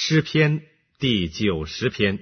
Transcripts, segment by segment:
诗篇第90篇。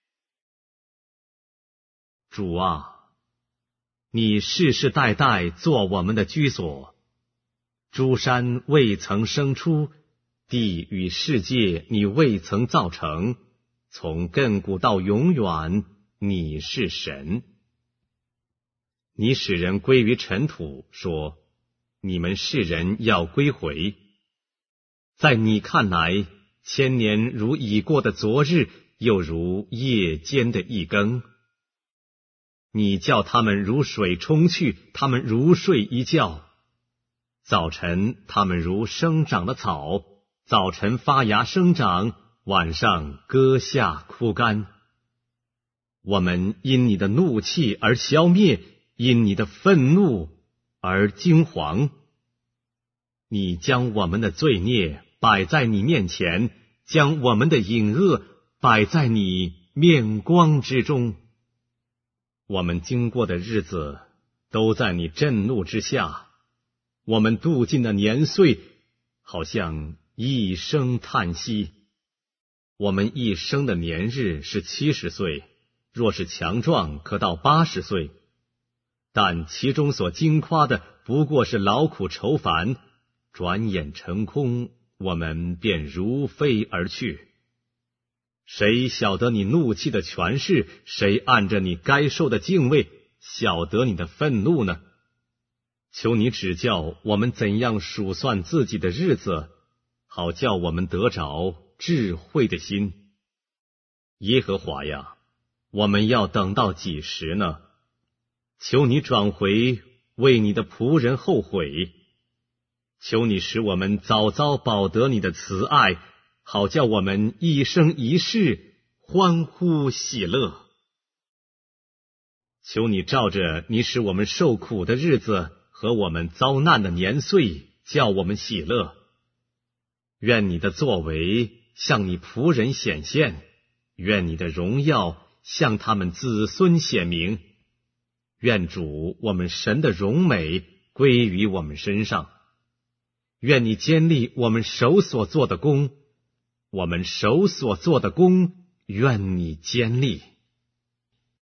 主啊，你世世代代做我们的居所，诸山未曾生出，地与世界你未曾造成，从亘古到永远，你是神。你使人归于尘土，说你们世人要归回。在你看来，千年如已过的昨日，又如夜间的一更。你叫他们如水冲去，他们如睡一觉。早晨他们如生长的草，早晨发芽生长，晚上割下枯干。我们因你的怒气而消灭，因你的愤怒而惊惶。你将我们的罪孽摆在你面前，将我们的隐恶摆在你面光之中。我们经过的日子都在你震怒之下，我们度尽的年岁好像一声叹息。我们一生的年日是70岁，若是强壮可到80岁，但其中所经夸的不过是劳苦愁烦，转眼成空，我们便如飞而去。谁晓得你怒气的权势？谁按着你该受的敬畏晓得你的愤怒呢？求你指教我们怎样数算自己的日子，好叫我们得着智慧的心。耶和华呀，我们要等到几时呢？求你转回，为你的仆人后悔。求你使我们早早饱得你的慈爱，好叫我们一生一世欢呼喜乐。求你照着你使我们受苦的日子和我们遭难的年岁，叫我们喜乐。愿你的作为向你仆人显现，愿你的荣耀向他们子孙显明。愿主我们神的荣美归于我们身上。愿你坚立我们手所做的工，我们手所做的工，愿你坚立。